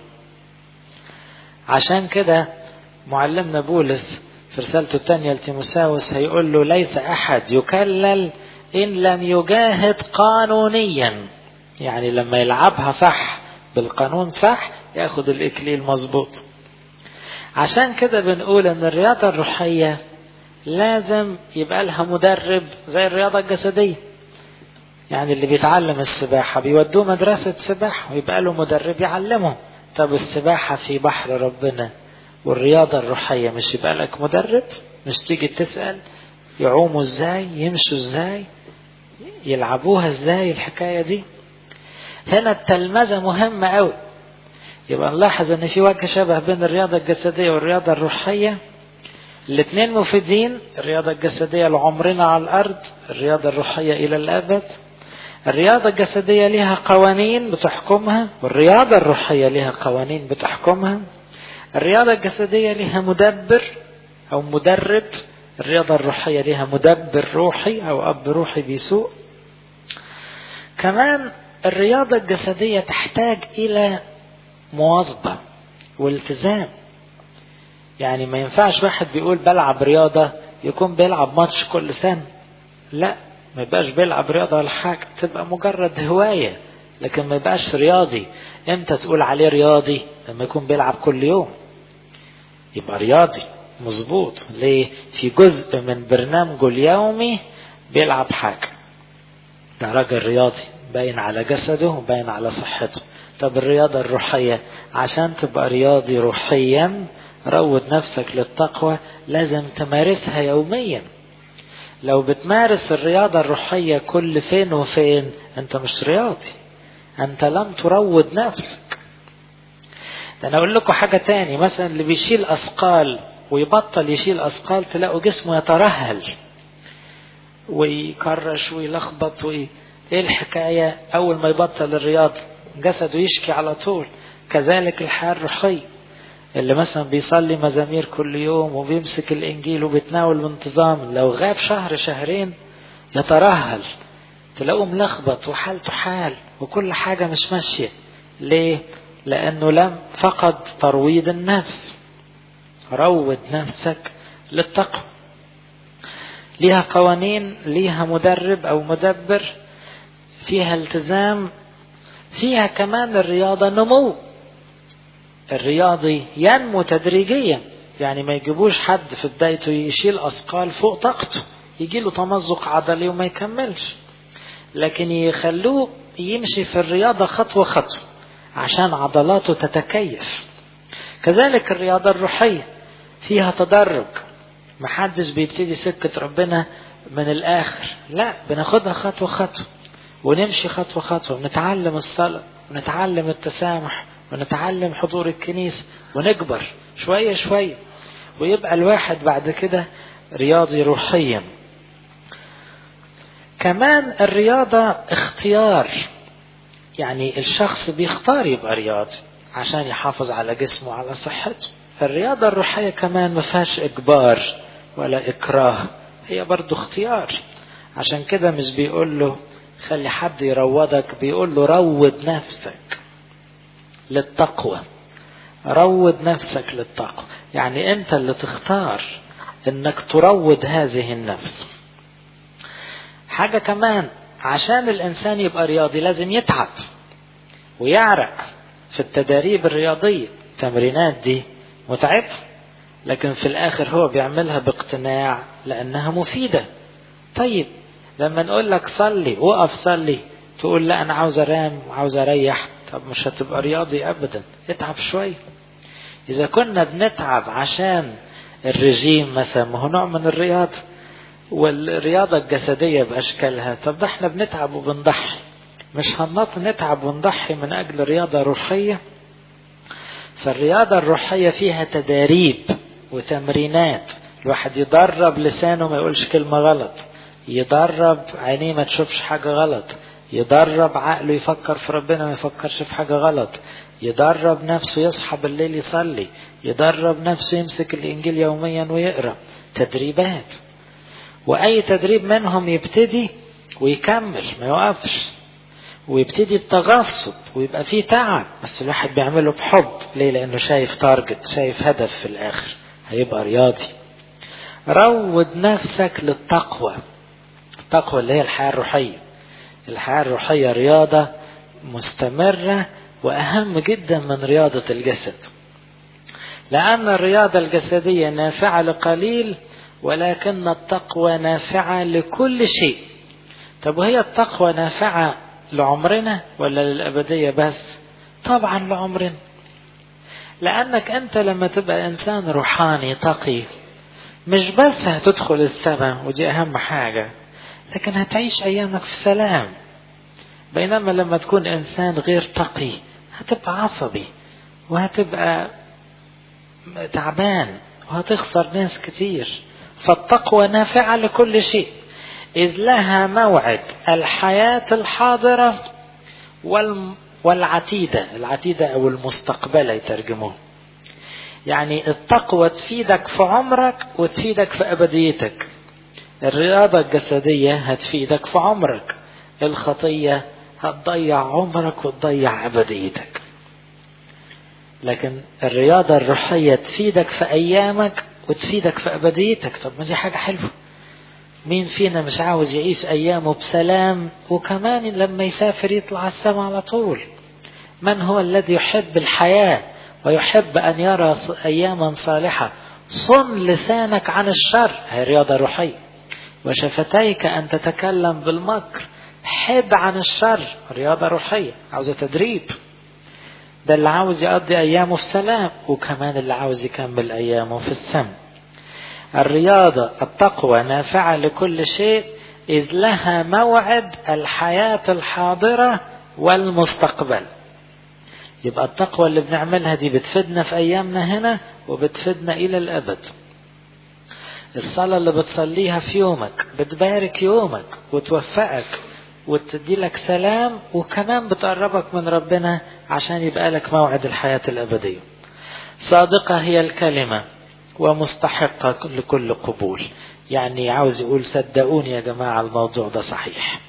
عشان كده معلمنا بولس في رسالته الثانية لتيموثاوس هيقول له ليس أحد يكلل إن لم يجاهد قانونيا، يعني لما يلعبها صح بالقانون صح ياخد الإكليل مظبوط. عشان كده بنقول إن الرياضة الروحية لازم يبقى لها مدرب زي الرياضة الجسدية. يعني اللي بيتعلم السباحة بيودوه مدرسة سباحة ويبقى له مدرب يعلمه. طب السباحة في بحر ربنا والرياضة الروحية مش يبقى لك مدرب؟ مش تيجي تسأل يعوموا ازاي، يمشوا ازاي، يلعبوها ازاي؟ الحكاية دي هنا التلمذة مهمة قوي. يبقى نلاحظ ان في وجه شبه بين الرياضة الجسدية والرياضة الروحية. الاثنين مفيدين، الرياضة الجسدية لعمرنا على الأرض، الرياضة الروحية إلى الأبد. الرياضة الجسدية لها قوانين بتحكمها، والرياضة الروحية لها قوانين بتحكمها. الرياضة الجسدية لها مدبر أو مدرب، الرياضة الروحية لها مدبر روحي أو أب روحي بيسوق. كمان الرياضة الجسدية تحتاج إلى مواظبة والتزام. يعني ما ينفعش واحد بيقول بلعب رياضة يكون بيلعب ماتش كل سنة، لا، ما يبقاش بيلعب رياضة ولا حاجة، تبقى مجرد هواية، لكن ما يبقاش رياضي. امتى تقول عليه رياضي؟ لما يكون بيلعب كل يوم يبقى رياضي مظبوط. ليه؟ في جزء من برنامجه اليومي بيلعب حاجة، ده راجل رياضي، باين على جسده وباين على صحته. طب الرياضة الروحية، عشان تبقى رياضي روحيا روض نفسك للتقوى لازم تمارسها يوميا. لو بتمارس الرياضة الروحية كل فين وفين انت مش رياضي، انت لم تروض نفسك. ده انا اقول لكم حاجة تاني، مثلا اللي بيشيل اثقال ويبطل يشيل اثقال تلاقوا جسمه يترهل ويكرش ويلخبط وي... ايه الحكاية؟ اول ما يبطل الرياضة جسده يشكي على طول. كذلك الحياة الروحية، اللي مثلا بيصلي مزامير كل يوم وبيمسك الانجيل وبيتناول بانتظام، لو غاب شهر شهرين يترهل، تلاقوه ملخبط وحالته حال وكل حاجة مش ماشية. ليه؟ لانه لم فقد ترويض النفس. روض نفسك للتقوى. ليها قوانين، ليها مدرب او مدبر، فيها التزام، فيها كمان الرياضة نمو. الرياضي ينمو تدريجيا، يعني ما يجيبوش حد في بدايته يشيل أثقال فوق طاقته يجي له تمزق عضلي وما يكملش، لكن يخلوه يمشي في الرياضة خطوة خطوة عشان عضلاته تتكيف. كذلك الرياضة الروحية فيها تدرج، محدش بيبتدي سكة ربنا من الآخر، لا، بناخدها خطوة خطوة ونمشي خطوة خطوة، ونتعلم الصلاة ونتعلم التسامح ونتعلم حضور الكنيسة ونكبر شوية شوية، ويبقى الواحد بعد كده رياضي روحيا. كمان الرياضة اختيار، يعني الشخص بيختار يبقى رياضي عشان يحافظ على جسمه وعلى صحته. فالرياضة الروحية كمان ما فيهاش إجبار ولا إكراه، هي برضو اختيار. عشان كده مش بيقول له خلي حد يروضك، بيقول له روض نفسك للتقوى. روض نفسك للتقوى، يعني انت اللي تختار انك تروض هذه النفس. حاجة كمان، عشان الانسان يبقى رياضي لازم يتعب ويعرق في التدريب الرياضية. التمرينات دي متعبة، لكن في الاخر هو بيعملها باقتناع لانها مفيدة. طيب لما نقول لك صلي وقف صلي تقول لا انا عاوز انام وعاوز اريح، طب مش هتبقى رياضي ابدا، اتعب شوية. اذا كنا بنتعب عشان الرجيم مثلا، ما هو نوع من الرياضة، والرياضة الجسدية باشكالها، طب ده احنا بنتعب وبنضحي، مش هنط نتعب ونضحي من اجل رياضة روحية؟ فالرياضة الروحية فيها تداريب وتمرينات، الواحد يدرب لسانه ما يقولش كلمة غلط، يدرب عينيه ما تشوفش حاجة غلط، يدرب عقله يفكر في ربنا ما يفكرش في حاجة غلط، يدرب نفسه يصحى بالليل يصلي، يدرب نفسه يمسك الإنجيل يوميا ويقرأ. تدريبات، وأي تدريب منهم يبتدي ويكمل ما يوقفش، ويبتدي بتغصب ويبقى فيه تعب، بس الواحد بيعمله بحب. ليه؟ لأنه شايف تارجت، شايف هدف في الآخر، هيبقى رياضي. روض نفسك للتقوى. التقوى اللي هي الحياة الروحية. الحياة الروحية رياضة مستمرة وأهم جدا من رياضة الجسد، لأن الرياضة الجسدية نافعة لقليل، ولكن التقوى نافعة لكل شيء. طب وهي التقوى نافعة لعمرنا ولا للأبدية بس؟ طبعا لعمرنا، لأنك أنت لما تبقى إنسان روحاني تقي مش بس هتدخل السماء ودي أهم حاجة، لكن هتعيش أيامك في سلام. بينما لما تكون إنسان غير تقي هتبقى عصبي وهتبقى تعبان وهتخسر ناس كتير. فالتقوى نافعة لكل شيء، إذ لها موعد الحياة الحاضرة والعتيدة. العتيدة أو المستقبلة يترجموه. يعني التقوى تفيدك في عمرك وتفيدك في أبديتك. الرياضة الجسدية هتفيدك في عمرك، الخطية هتضيع عمرك وتضيع أبديتك. لكن الرياضة الروحية تفيدك في أيامك وتفيدك في أبديتك. طب ما دي حاجة حلوة. مين فينا مش عاوز يعيش أيامه بسلام وكمان لما يسافر يطلع السماء على طول؟ من هو الذي يحب الحياة ويحب أن يرى أياما صالحة؟ صن لسانك عن الشر، هي رياضة روحية. وشفتيك أن تتكلم بالمكر، حد عن الشر، رياضة روحية عاوزة تدريب. ده اللي عاوز يقضي أيامه في سلام، وكمان اللي عاوز يكمل أيامه في السم. الرياضة التقوى نافعة لكل شيء، إذ لها موعد الحياة الحاضرة والمستقبل. يبقى التقوى اللي بنعملها دي بتفيدنا في أيامنا هنا وبتفيدنا إلى الأبد. الصلاة اللي بتصليها في يومك بتبارك يومك وتوفقك وتدي لك سلام، وكمان بتقربك من ربنا عشان يبقى لك موعد الحياة الأبدية. صادقة هي الكلمة ومستحقة لكل قبول. يعني عاوز يقول صدقوني يا جماعة الموضوع ده صحيح.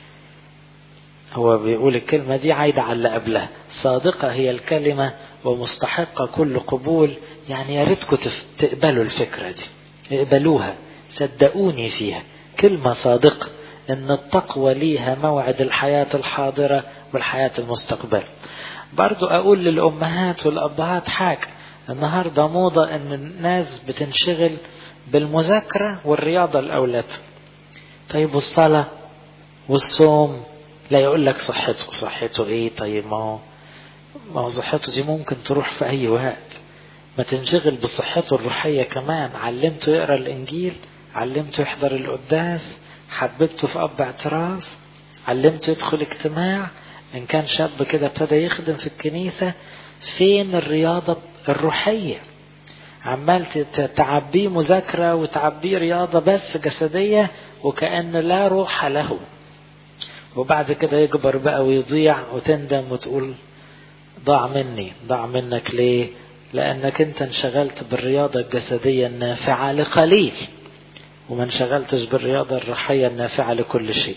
هو بيقول الكلمة دي عايدة على اللي قبلها. صادقة هي الكلمة ومستحقة كل قبول. يعني يا ريتكم تقبلوا الفكرة دي، اقبلوها، صدقوني فيها. كلمة صادقة ان التقوى ليها موعد الحياة الحاضرة والحياة المستقبل. برضو اقول للامهات والابهات حاجة. النهاردة موضة ان الناس بتنشغل بالمذاكرة والرياضة الاولاد. طيب والصلاة والصوم؟ لا، يقول لك صحته. صحته ايه؟ طيب ما هو ما هو صحته دي ممكن تروح في اي وقت. ما تنشغل بصحته الروحية كمان. علمته يقرأ الانجيل، علمته يحضر القداس، حببته في اب اعتراف، علمته يدخل اجتماع. ان كان شاب كده ابتدى يخدم في الكنيسة. فين الرياضة الروحية؟ عمال تعبيه مذاكرة وتعبيه رياضة بس جسدية وكأن لا روح له. وبعد كده يكبر بقى ويضيع وتندم وتقول ضاع مني. ضاع منك ليه؟ لأنك انت انشغلت بالرياضة الجسدية النافعة لقليل، وما انشغلتش بالرياضة الروحية النافعة لكل شيء.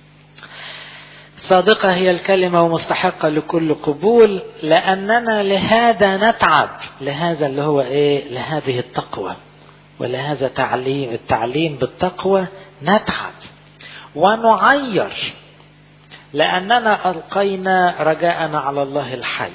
صادقة هي الكلمة ومستحقة لكل قبول، لأننا لهذا نتعب. لهذا اللي هو ايه؟ لهذه التقوى ولهذا تعليم التعليم بالتقوى نتعب ونعير، لأننا ألقينا رجاءنا على الله الحي.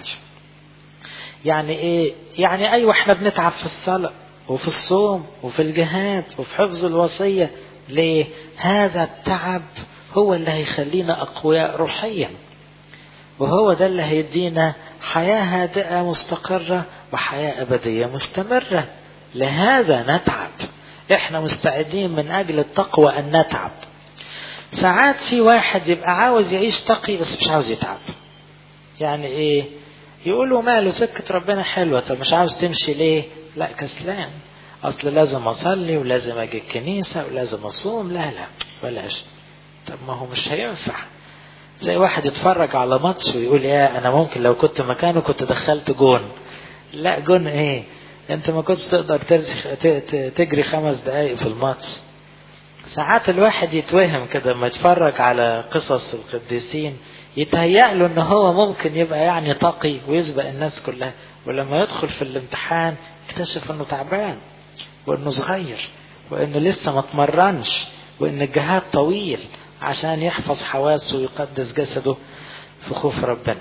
يعني ايه؟ يعني ايوه احنا بنتعب في الصلاة وفي الصوم وفي الجهاد وفي حفظ الوصية. ليه؟ هذا التعب هو اللي هيخلينا أقوياء روحيا، وهو ده اللي هيدينا حياة هادئة مستقرة وحياة أبدية مستمرة. لهذا نتعب. احنا مستعدين من أجل التقوى أن نتعب. ساعات في واحد يبقى عاوز يعيش تقي بس مش عاوز يتعب. يعني ايه؟ يقولوا ماله سكة ربنا حلوة، طب مش عاوز تمشي ليه؟ لا كسلان، اصل لازم اصلي ولازم اجي الكنيسة ولازم اصوم. لا لا بلاش. طب ما هو مش هينفع. زي واحد يتفرج على ماتش ويقول يا انا ممكن لو كنت مكانه كنت دخلت جون. لا جون ايه؟ انت ما كنتش تقدر تجري خمس دقايق في الماتش. ساعات الواحد يتوهم كده لما يتفرج على قصص القديسين، يتهيأ له ان هو ممكن يبقى يعني تقي ويسبق الناس كلها، ولما يدخل في الامتحان يكتشف انه تعبان وانه صغير وانه لسه ما اتمرنش وان الجهاد طويل عشان يحفظ حواسه ويقدس جسده في خوف ربنا.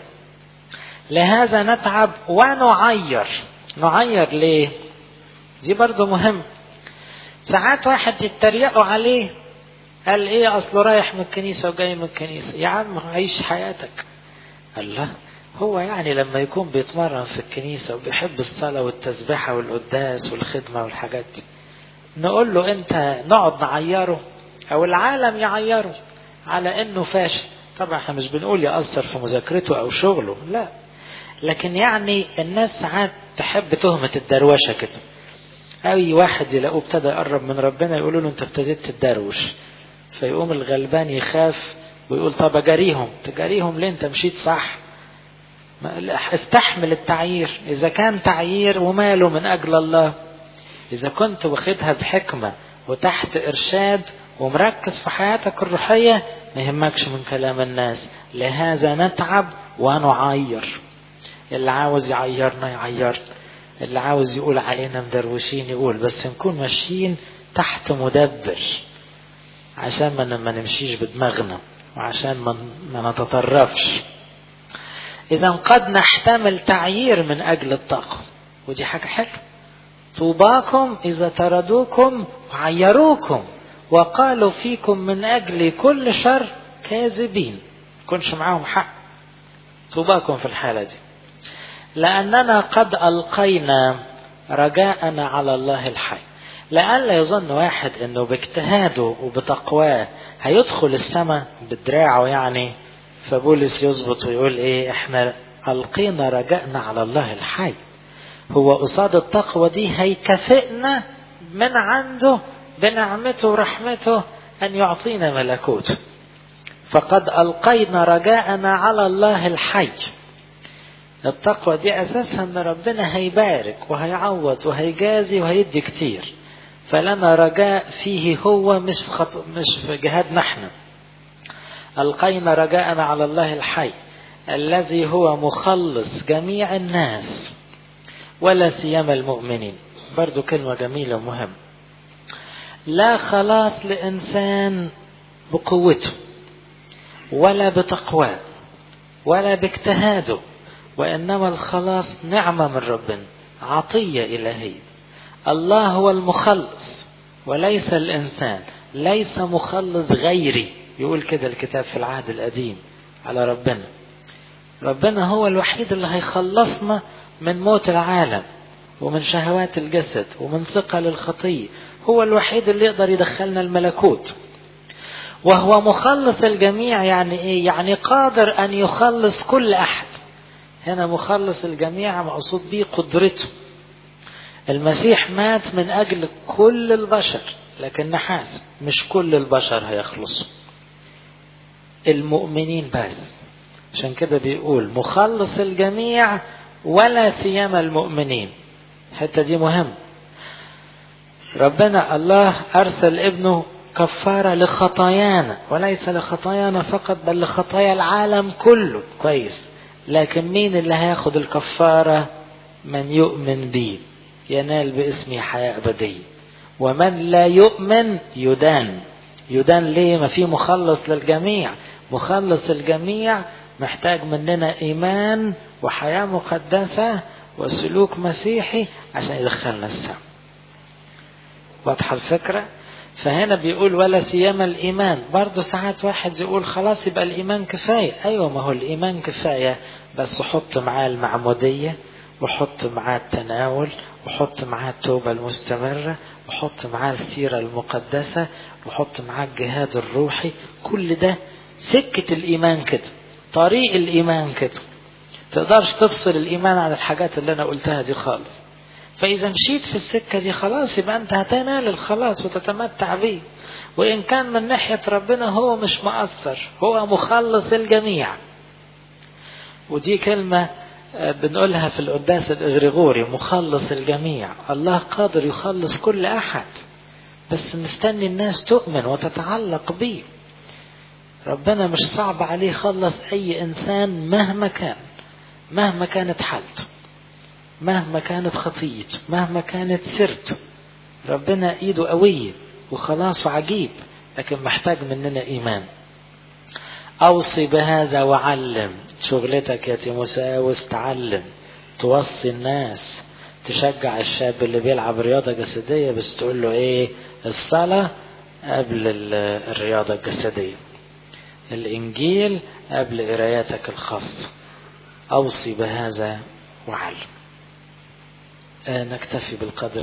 لهذا نتعب ونعير. نعير ليه؟ دي برضو مهم. ساعات واحد يتريقوا عليه، قال ايه اصله رايح من الكنيسة وجاي من الكنيسة. يا عم عيش حياتك. الله، هو يعني لما يكون بيتمرن في الكنيسة وبيحب الصلاة والتسبيحة والقداس والخدمة والحاجات دي، نقول له انت نقعد نعيره او العالم يعيره على انه فاشل؟ طبعا احنا مش بنقول يأثر في مذاكرته او شغله، لا، لكن يعني الناس ساعات تحب تهمة الدروشة كده. اي واحد يلاقوه ابتدى يقرب من ربنا يقولوا له انت ابتديت تدروش، فيقوم الغلبان يخاف ويقول طب اجاريهم. تجاريهم ليه؟ انت مشيت صح. استحمل التعيير اذا كان تعيير وماله من اجل الله. اذا كنت واخدها بحكمة وتحت ارشاد ومركز في حياتك الروحية ما يهمكش من كلام الناس. لهذا نتعب ونعير. اللي عاوز يعيرنا يعير، اللي عاوز يقول علينا مدروشين يقول، بس نكون ماشيين تحت مدبر عشان ما ما نمشيش بدماغنا وعشان ما ما نتطرفش. إذا قد نحتمل تعيير من أجل التقوى، ودي حاجة حلوة. طوباكم إذا طردوكم وعيروكم وقالوا فيكم من أجل كل شر كاذبين. كنش معاهم حق. طوباكم في الحالة دي، لأننا قد ألقينا رجاءنا على الله الحي. لألا يظن واحد أنه باجتهاده وبتقواه هيدخل السماء بدراعه يعني، فبولس يظبط ويقول إيه؟ إحنا ألقينا رجاءنا على الله الحي. هو قصاد التقوى دي هيكافئنا من عنده بنعمته ورحمته أن يعطينا ملكوته. فقد ألقينا رجاءنا على الله الحي. التقوى دي أساسها أن ربنا هيبارك وهيعوض وهيجازي وهيدي كتير، فلنا رجاء فيه هو، مش في, خط... مش في جهادنا احنا. ألقينا رجاءنا على الله الحي الذي هو مخلص جميع الناس ولا سيما المؤمنين. برضو كلمة جميلة ومهمة. لا خلاص لإنسان بقوته ولا بتقواه ولا باجتهاده، وإنما الخلاص نعمة من ربنا، عطية إلهية. الله هو المخلص وليس الإنسان، ليس مخلص غيري، يقول كده الكتاب في العهد القديم على ربنا. ربنا هو الوحيد اللي هيخلصنا من موت العالم ومن شهوات الجسد ومن ثقل الخطية. هو الوحيد اللي يقدر يدخلنا الملكوت، وهو مخلص الجميع. يعني إيه؟ يعني قادر أن يخلص كل أحد. هنا مخلص الجميع مقصود به قدرته. المسيح مات من أجل كل البشر، لكن نحاس مش كل البشر هيخلصوا، المؤمنين بس. عشان كده بيقول مخلص الجميع ولا سيما المؤمنين. الحتة دي مهم. ربنا الله أرسل ابنه كفارة لخطايانا، وليس لخطايانا فقط بل لخطايا العالم كله. كويس. لكن مين اللي هياخد الكفارة؟ من يؤمن بي ينال باسمي حياة أبدية، ومن لا يؤمن يدان. يدان ليه؟ ما في مخلص للجميع. مخلص الجميع محتاج مننا إيمان وحياة مقدسة وسلوك مسيحي عشان يدخلنا السماء. واضحة الفكرة؟ فهنا بيقول ولا سيما الإيمان. برضو ساعات واحد يقول خلاص يبقى الإيمان كفاية. أيوة، ما هو الإيمان كفاية، بس حط معاه المعمودية، وحط معاه التناول، وحط معاه التوبة المستمرة، وحط معاه السيرة المقدسة، وحط معاه الجهاد الروحي. كل ده سكة الإيمان كده، طريق الإيمان كده. تقدرش تفصل الإيمان عن الحاجات اللي أنا قلتها دي خالص. فإذا مشيت في السكة دي خلاص يبقى أنت هتنال الخلاص وتتمتع به. وإن كان من ناحية ربنا هو مش مقصر، هو مخلص الجميع. ودي كلمة بنقولها في القداس الإغريغوري، مخلص الجميع. الله قادر يخلص كل أحد، بس مستني الناس تؤمن وتتعلق به. ربنا مش صعب عليه يخلص أي إنسان مهما كان، مهما كانت حالته، مهما كانت خطيته، مهما كانت سيرته. ربنا إيده قوية وخلاصه عجيب، لكن محتاج مننا إيمان. أوصي بهذا وعلم. شغلتك يا تيموساوس تعلم، توصي الناس، تشجع الشاب اللي بيلعب رياضة جسدية، بس تقول له إيه؟ الصلاة قبل الرياضة الجسدية، الإنجيل قبل قراياتك الخاصة. أوصي بهذا وعلم. نكتفي بالقدر.